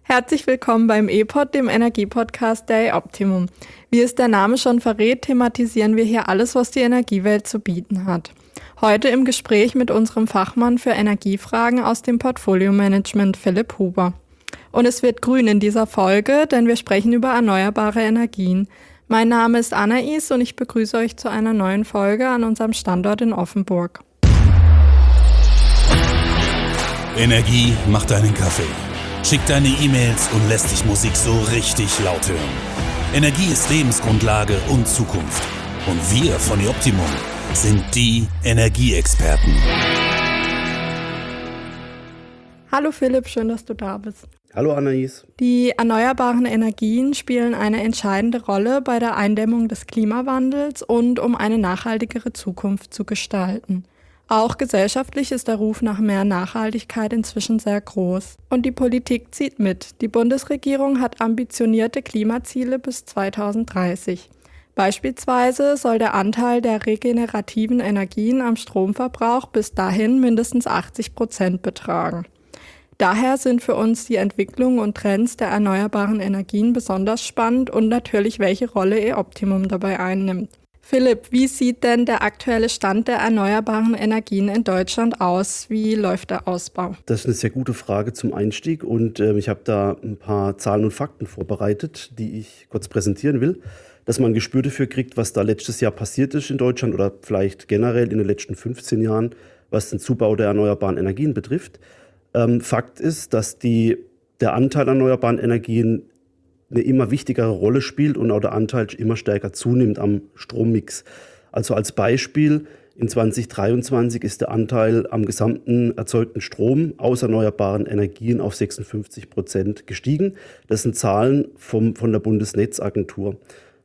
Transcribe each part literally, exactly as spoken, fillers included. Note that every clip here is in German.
Herzlich willkommen beim E-Pod, dem Energiepodcast der E-Optimum. Wie es der Name schon verrät, thematisieren wir hier alles, was die Energiewelt zu bieten hat. Heute im Gespräch mit unserem Fachmann für Energiefragen aus dem Portfolio-Management, Philipp Huber. Und es wird grün in dieser Folge, denn wir sprechen über erneuerbare Energien. Mein Name ist Anais und ich begrüße euch zu einer neuen Folge an unserem Standort in Offenburg. Energie macht deinen Kaffee. Schick deine E-Mails und lässt dich Musik so richtig laut hören. Energie ist Lebensgrundlage und Zukunft. Und wir von E-Optimum sind die Energieexperten. Hallo Philipp, schön, dass du da bist. Hallo Anais. Die erneuerbaren Energien spielen eine entscheidende Rolle bei der Eindämmung des Klimawandels und um eine nachhaltigere Zukunft zu gestalten. Auch gesellschaftlich ist der Ruf nach mehr Nachhaltigkeit inzwischen sehr groß. Und die Politik zieht mit. Die Bundesregierung hat ambitionierte Klimaziele bis zweitausenddreißig. Beispielsweise soll der Anteil der regenerativen Energien am Stromverbrauch bis dahin mindestens achtzig Prozent betragen. Daher sind für uns die Entwicklungen und Trends der erneuerbaren Energien besonders spannend und natürlich, welche Rolle E-Optimum dabei einnimmt. Philipp, wie sieht denn der aktuelle Stand der erneuerbaren Energien in Deutschland aus? Wie läuft der Ausbau? Das ist eine sehr gute Frage zum Einstieg und äh, ich habe da ein paar Zahlen und Fakten vorbereitet, die ich kurz präsentieren will, dass man ein Gespür dafür kriegt, was da letztes Jahr passiert ist in Deutschland oder vielleicht generell in den letzten fünfzehn Jahren, was den Zubau der erneuerbaren Energien betrifft. Ähm, Fakt ist, dass die, der Anteil erneuerbaren Energien eine immer wichtigere Rolle spielt und auch der Anteil immer stärker zunimmt am Strommix. Also als Beispiel, in zwanzig dreiundzwanzig ist der Anteil am gesamten erzeugten Strom aus erneuerbaren Energien auf sechsundfünfzig Prozent gestiegen. Das sind Zahlen vom, von der Bundesnetzagentur.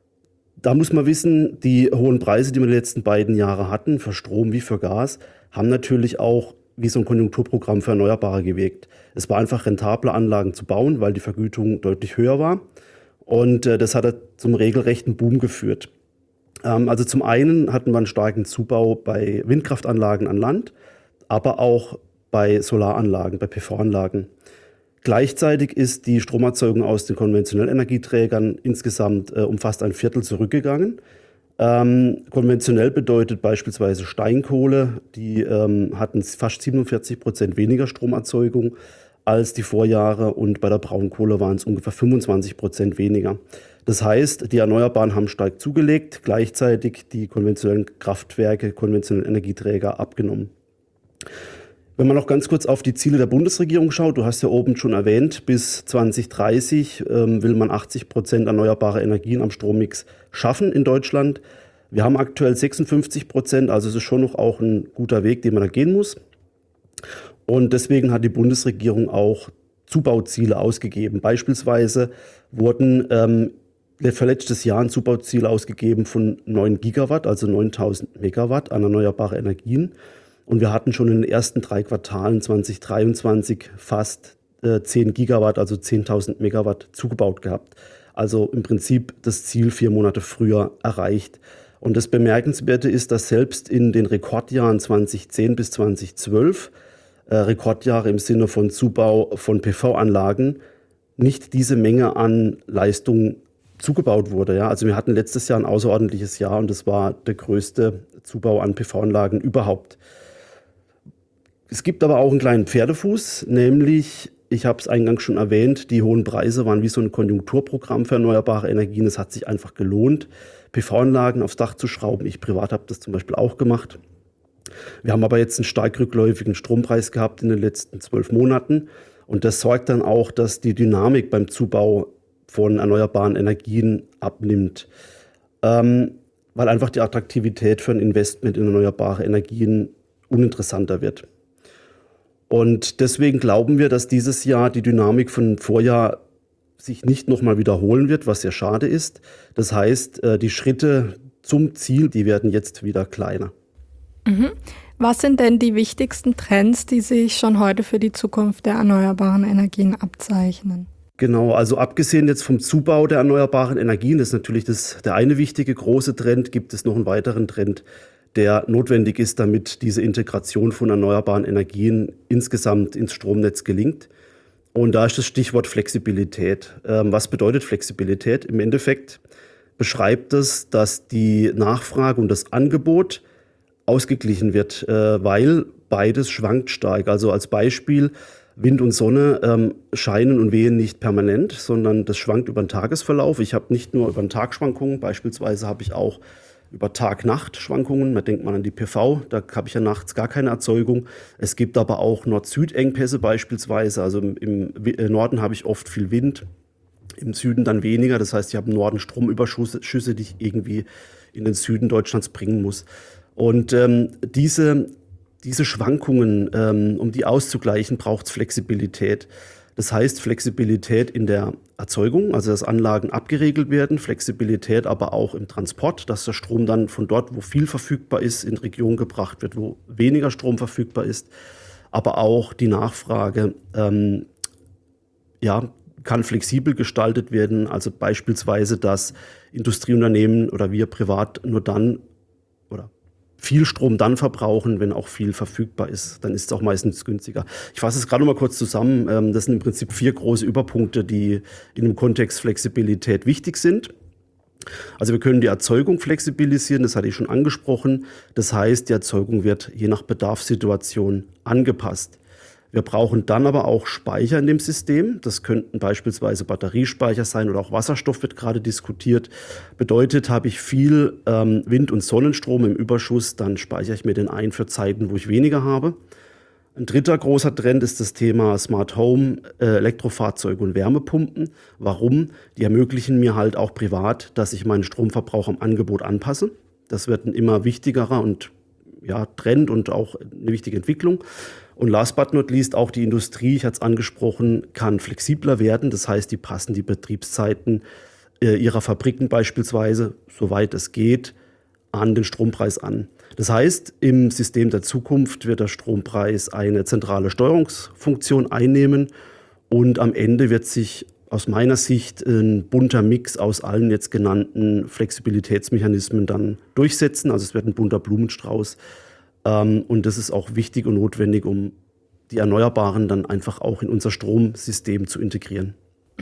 Da muss man wissen, die hohen Preise, die wir in den letzten beiden Jahren hatten, für Strom wie für Gas, haben natürlich auch wie so ein Konjunkturprogramm für Erneuerbare gewirkt. Es war einfach rentabler, Anlagen zu bauen, weil die Vergütung deutlich höher war. Und äh, das hat zum regelrechten Boom geführt. Ähm, also zum einen hatten wir einen starken Zubau bei Windkraftanlagen an Land, aber auch bei Solaranlagen, bei P V-Anlagen. Gleichzeitig ist die Stromerzeugung aus den konventionellen Energieträgern insgesamt äh, um fast ein Viertel zurückgegangen. Ähm, konventionell bedeutet beispielsweise Steinkohle, die ähm, hatten fast siebenundvierzig Prozent weniger Stromerzeugung als die Vorjahre und bei der Braunkohle waren es ungefähr fünfundzwanzig Prozent weniger. Das heißt, die Erneuerbaren haben stark zugelegt, gleichzeitig die konventionellen Kraftwerke, konventionellen Energieträger abgenommen. Wenn man noch ganz kurz auf die Ziele der Bundesregierung schaut, du hast ja oben schon erwähnt, bis zwanzig dreißig ähm, will man achtzig Prozent erneuerbare Energien am Strommix schaffen in Deutschland. Wir haben aktuell sechsundfünfzig Prozent, also es ist schon noch auch ein guter Weg, den man da gehen muss. Und deswegen hat die Bundesregierung auch Zubauziele ausgegeben. Beispielsweise wurden ähm, für letztes Jahr ein Zubauziel ausgegeben von neun Gigawatt, also neuntausend Megawatt an erneuerbare Energien. Und wir hatten schon in den ersten drei Quartalen zwanzig dreiundzwanzig fast äh, zehn Gigawatt, also zehntausend Megawatt zugebaut gehabt. Also im Prinzip das Ziel vier Monate früher erreicht. Und das Bemerkenswerte ist, dass selbst in den Rekordjahren zwanzig zehn bis zwanzig zwölf, äh, Rekordjahre im Sinne von Zubau von P V-Anlagen, nicht diese Menge an Leistung zugebaut wurde. Ja? Also wir hatten letztes Jahr ein außerordentliches Jahr und das war der größte Zubau an P V-Anlagen überhaupt. Es gibt aber auch einen kleinen Pferdefuß, nämlich, ich habe es eingangs schon erwähnt, die hohen Preise waren wie so ein Konjunkturprogramm für erneuerbare Energien. Es hat sich einfach gelohnt, P V-Anlagen aufs Dach zu schrauben. Ich privat habe das zum Beispiel auch gemacht. Wir haben aber jetzt einen stark rückläufigen Strompreis gehabt in den letzten zwölf Monaten. Und das sorgt dann auch, dass die Dynamik beim Zubau von erneuerbaren Energien abnimmt, ähm, weil einfach die Attraktivität für ein Investment in erneuerbare Energien uninteressanter wird. Und deswegen glauben wir, dass dieses Jahr die Dynamik von Vorjahr sich nicht nochmal wiederholen wird, was sehr schade ist. Das heißt, die Schritte zum Ziel, die werden jetzt wieder kleiner. Mhm. Was sind denn die wichtigsten Trends, die sich schon heute für die Zukunft der erneuerbaren Energien abzeichnen? Genau, also abgesehen jetzt vom Zubau der erneuerbaren Energien, das ist natürlich das, der eine wichtige große Trend, gibt es noch einen weiteren Trend, der notwendig ist, damit diese Integration von erneuerbaren Energien insgesamt ins Stromnetz gelingt. Und da ist das Stichwort Flexibilität. Ähm, was bedeutet Flexibilität? Im Endeffekt beschreibt es, dass die Nachfrage und das Angebot ausgeglichen wird, äh, weil beides schwankt stark. Also als Beispiel, Wind und Sonne ähm, scheinen und wehen nicht permanent, sondern das schwankt über den Tagesverlauf. Ich habe nicht nur über den Tag Schwankungen, beispielsweise habe ich auch über Tag-Nacht-Schwankungen. Man denkt mal an die P V, da habe ich ja nachts gar keine Erzeugung. Es gibt aber auch Nord-Süd-Engpässe beispielsweise. Also im, im Norden habe ich oft viel Wind, im Süden dann weniger. Das heißt, ich habe im Norden Stromüberschüsse, die ich irgendwie in den Süden Deutschlands bringen muss. Und ähm, diese, diese Schwankungen, ähm, um die auszugleichen, braucht es Flexibilität. Das heißt Flexibilität in der Erzeugung, also dass Anlagen abgeregelt werden, Flexibilität aber auch im Transport, dass der Strom dann von dort, wo viel verfügbar ist, in Regionen gebracht wird, wo weniger Strom verfügbar ist. Aber auch die Nachfrage ähm, ja, kann flexibel gestaltet werden. Also beispielsweise, dass Industrieunternehmen oder wir privat nur dann oder viel Strom dann verbrauchen, wenn auch viel verfügbar ist. Dann ist es auch meistens günstiger. Ich fasse es gerade noch mal kurz zusammen. Das sind im Prinzip vier große Überpunkte, die in dem Kontext Flexibilität wichtig sind. Also wir können die Erzeugung flexibilisieren, das hatte ich schon angesprochen. Das heißt, die Erzeugung wird je nach Bedarfssituation angepasst. Wir brauchen dann aber auch Speicher in dem System. Das könnten beispielsweise Batteriespeicher sein oder auch Wasserstoff wird gerade diskutiert. Bedeutet, habe ich viel ähm, Wind- und Sonnenstrom im Überschuss, dann speichere ich mir den ein für Zeiten, wo ich weniger habe. Ein dritter großer Trend ist das Thema Smart Home, äh, Elektrofahrzeuge und Wärmepumpen. Warum? Die ermöglichen mir halt auch privat, dass ich meinen Stromverbrauch am Angebot anpasse. Das wird ein immer wichtigerer und ja, Trend und auch eine wichtige Entwicklung. Und last but not least, auch die Industrie, ich hatte es angesprochen, kann flexibler werden. Das heißt, die passen die Betriebszeiten äh, ihrer Fabriken beispielsweise, soweit es geht, an den Strompreis an. Das heißt, im System der Zukunft wird der Strompreis eine zentrale Steuerungsfunktion einnehmen und am Ende wird sich aus meiner Sicht ein bunter Mix aus allen jetzt genannten Flexibilitätsmechanismen dann durchsetzen. Also es wird ein bunter Blumenstrauß. Und das ist auch wichtig und notwendig, um die Erneuerbaren dann einfach auch in unser Stromsystem zu integrieren.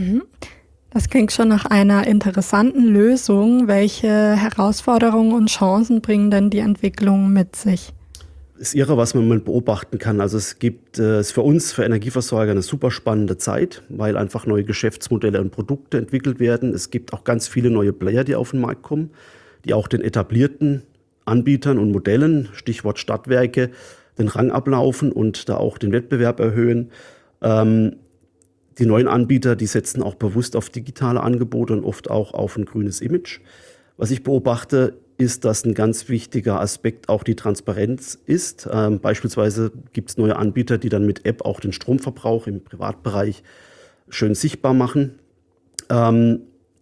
Das klingt schon nach einer interessanten Lösung. Welche Herausforderungen und Chancen bringen denn die Entwicklungen mit sich? Es ist irre, was man mal beobachten kann. Also es gibt es ist für uns, für Energieversorger, eine super spannende Zeit, weil einfach neue Geschäftsmodelle und Produkte entwickelt werden. Es gibt auch ganz viele neue Player, die auf den Markt kommen, die auch den etablierten Anbietern und Modellen, Stichwort Stadtwerke, den Rang ablaufen und da auch den Wettbewerb erhöhen. Ähm, die neuen Anbieter, die setzen auch bewusst auf digitale Angebote und oft auch auf ein grünes Image. Was ich beobachte, ist, dass ein ganz wichtiger Aspekt auch die Transparenz ist. Ähm, beispielsweise gibt es neue Anbieter, die dann mit App auch den Stromverbrauch im Privatbereich schön sichtbar machen. Ähm,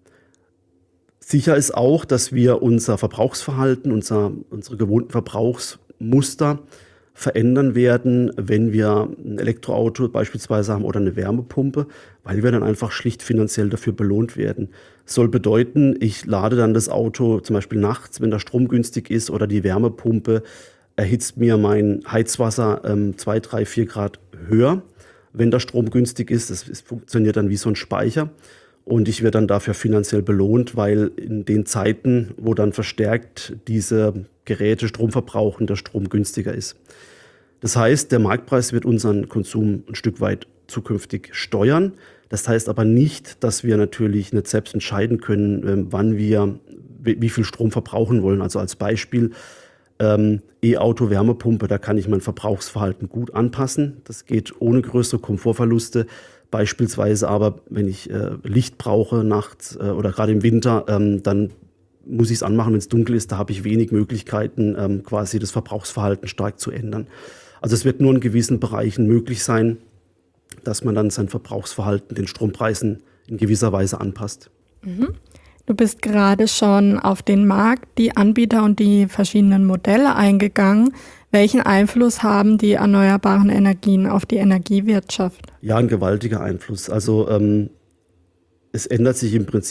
Sicher ist auch, dass wir unser Verbrauchsverhalten, unser, unsere gewohnten Verbrauchsmuster verändern werden, wenn wir ein Elektroauto beispielsweise haben oder eine Wärmepumpe, weil wir dann einfach schlicht finanziell dafür belohnt werden. Das soll bedeuten, ich lade dann das Auto zum Beispiel nachts, wenn der Strom günstig ist, oder die Wärmepumpe erhitzt mir mein Heizwasser ähm, zwei, drei, vier Grad höher, wenn der Strom günstig ist. Das, das funktioniert dann wie so ein Speicher. Und ich werde dann dafür finanziell belohnt, weil in den Zeiten, wo dann verstärkt diese Geräte Strom verbrauchen, der Strom günstiger ist. Das heißt, der Marktpreis wird unseren Konsum ein Stück weit zukünftig steuern. Das heißt aber nicht, dass wir natürlich nicht selbst entscheiden können, wann wir wie viel Strom verbrauchen wollen. Also als Beispiel ähm, E-Auto, Wärmepumpe, da kann ich mein Verbrauchsverhalten gut anpassen. Das geht ohne größere Komfortverluste. Beispielsweise aber, wenn ich äh, Licht brauche nachts äh, oder gerade im Winter, ähm, dann muss ich es anmachen, wenn es dunkel ist. Da habe ich wenig Möglichkeiten, ähm, quasi das Verbrauchsverhalten stark zu ändern. Also es wird nur in gewissen Bereichen möglich sein, dass man dann sein Verbrauchsverhalten den Strompreisen in gewisser Weise anpasst. Mhm. Du bist gerade schon auf den Markt, die Anbieter und die verschiedenen Modelle eingegangen. Welchen Einfluss haben die erneuerbaren Energien auf die Energiewirtschaft? Ja, ein gewaltiger Einfluss. Also ähm, es ändert sich im Prinzip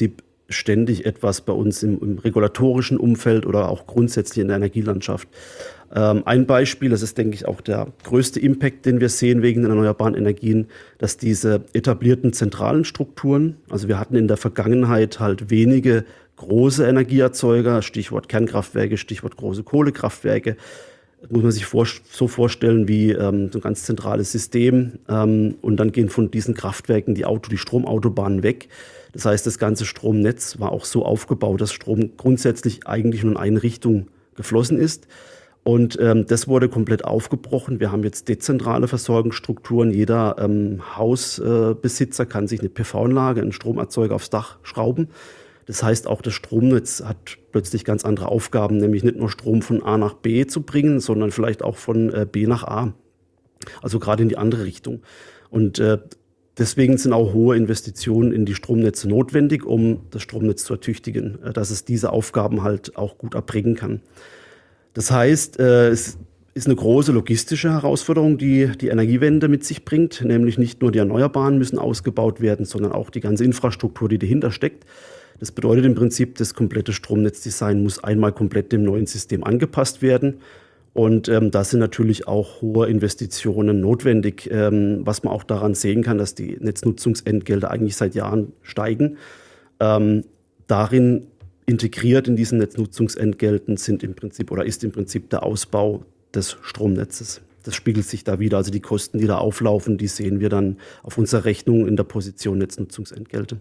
ständig etwas bei uns im, im regulatorischen Umfeld oder auch grundsätzlich in der Energielandschaft. Ähm, ein Beispiel, das ist, denke ich, auch der größte Impact, den wir sehen wegen den erneuerbaren Energien, dass diese etablierten zentralen Strukturen, also wir hatten in der Vergangenheit halt wenige große Energieerzeuger, Stichwort Kernkraftwerke, Stichwort große Kohlekraftwerke, muss man sich vor, so vorstellen wie ähm, so ein ganz zentrales System, ähm, und dann gehen von diesen Kraftwerken die Auto, die Stromautobahnen weg. Das heißt, das ganze Stromnetz war auch so aufgebaut, dass Strom grundsätzlich eigentlich nur in eine Richtung geflossen ist. Und ähm, das wurde komplett aufgebrochen. Wir haben jetzt dezentrale Versorgungsstrukturen. Jeder ähm, Hausbesitzer äh, kann sich eine P V-Anlage, einen Stromerzeuger aufs Dach schrauben. Das heißt, auch das Stromnetz hat plötzlich ganz andere Aufgaben, nämlich nicht nur Strom von A nach B zu bringen, sondern vielleicht auch von äh, B nach A. Also gerade in die andere Richtung. Und äh, deswegen sind auch hohe Investitionen in die Stromnetze notwendig, um das Stromnetz zu ertüchtigen, äh, dass es diese Aufgaben halt auch gut erbringen kann. Das heißt, äh, es ist eine große logistische Herausforderung, die die Energiewende mit sich bringt. Nämlich nicht nur die Erneuerbaren müssen ausgebaut werden, sondern auch die ganze Infrastruktur, die dahinter steckt. Das bedeutet im Prinzip, das komplette Stromnetzdesign muss einmal komplett dem neuen System angepasst werden. Und ähm, da sind natürlich auch hohe Investitionen notwendig, ähm, was man auch daran sehen kann, dass die Netznutzungsentgelte eigentlich seit Jahren steigen. Ähm, darin integriert in diesen Netznutzungsentgelten sind im Prinzip oder ist im Prinzip der Ausbau des Stromnetzes. Das spiegelt sich da wieder. Also die Kosten, die da auflaufen, die sehen wir dann auf unserer Rechnung in der Position Netznutzungsentgelte.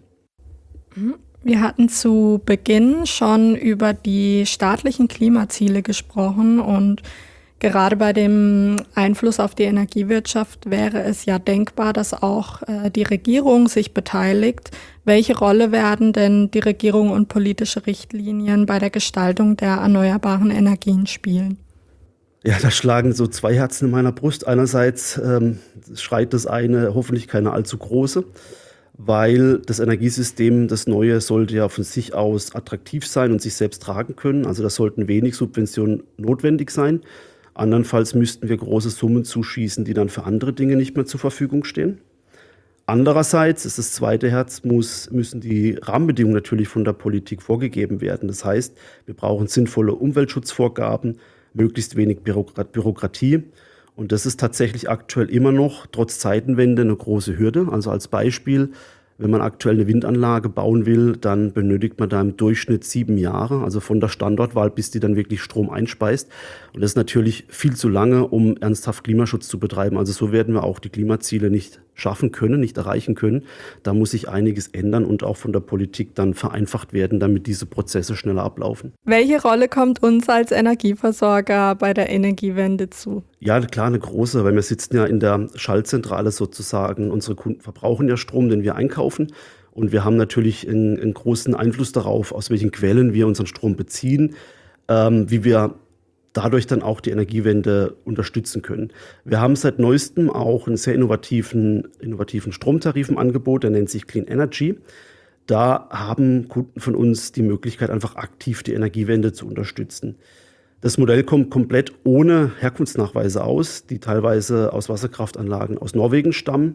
Wir hatten zu Beginn schon über die staatlichen Klimaziele gesprochen und gerade bei dem Einfluss auf die Energiewirtschaft wäre es ja denkbar, dass auch äh, die Regierung sich beteiligt. Welche Rolle werden denn die Regierung und politische Richtlinien bei der Gestaltung der erneuerbaren Energien spielen? Ja, da schlagen so zwei Herzen in meiner Brust. Einerseits ähm, schreit das eine, hoffentlich keine allzu große, weil das Energiesystem, das neue, sollte ja von sich aus attraktiv sein und sich selbst tragen können. Also da sollten wenig Subventionen notwendig sein. Andernfalls müssten wir große Summen zuschießen, die dann für andere Dinge nicht mehr zur Verfügung stehen. Andererseits ist das zweite Herz, muss, müssen die Rahmenbedingungen natürlich von der Politik vorgegeben werden. Das heißt, wir brauchen sinnvolle Umweltschutzvorgaben, möglichst wenig Bürokrat- Bürokratie. Und das ist tatsächlich aktuell immer noch, trotz Zeitenwende, eine große Hürde. Also als Beispiel, wenn man aktuell eine Windanlage bauen will, dann benötigt man da im Durchschnitt sieben Jahre, also von der Standortwahl, bis die dann wirklich Strom einspeist. Und das ist natürlich viel zu lange, um ernsthaft Klimaschutz zu betreiben. Also so werden wir auch die Klimaziele nicht schaffen können, nicht erreichen können. Da muss sich einiges ändern und auch von der Politik dann vereinfacht werden, damit diese Prozesse schneller ablaufen. Welche Rolle kommt uns als Energieversorger bei der Energiewende zu? Ja, klar, eine große, weil wir sitzen ja in der Schaltzentrale sozusagen. Unsere Kunden verbrauchen ja Strom, den wir einkaufen. Und wir haben natürlich einen, einen großen Einfluss darauf, aus welchen Quellen wir unseren Strom beziehen, ähm, wie wir dadurch dann auch die Energiewende unterstützen können. Wir haben seit neuestem auch einen sehr innovativen, innovativen Stromtarif im Angebot, der nennt sich Clean Energy. Da haben Kunden von uns die Möglichkeit, einfach aktiv die Energiewende zu unterstützen. Das Modell kommt komplett ohne Herkunftsnachweise aus, die teilweise aus Wasserkraftanlagen aus Norwegen stammen.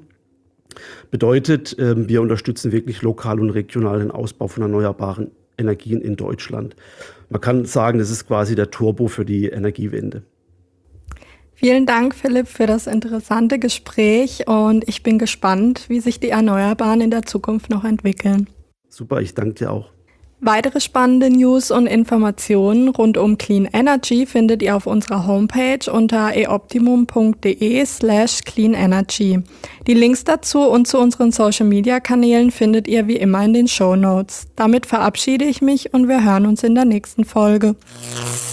Bedeutet, wir unterstützen wirklich lokal und regional den Ausbau von erneuerbaren Energien in Deutschland. Man kann sagen, das ist quasi der Turbo für die Energiewende. Vielen Dank, Philipp, für das interessante Gespräch und ich bin gespannt, wie sich die Erneuerbaren in der Zukunft noch entwickeln. Super, ich danke dir auch. Weitere spannende News und Informationen rund um Clean Energy findet ihr auf unserer Homepage unter eoptimum.de slash clean energy. Die Links dazu und zu unseren Social-Media-Kanälen findet ihr wie immer in den Shownotes. Damit verabschiede ich mich und wir hören uns in der nächsten Folge.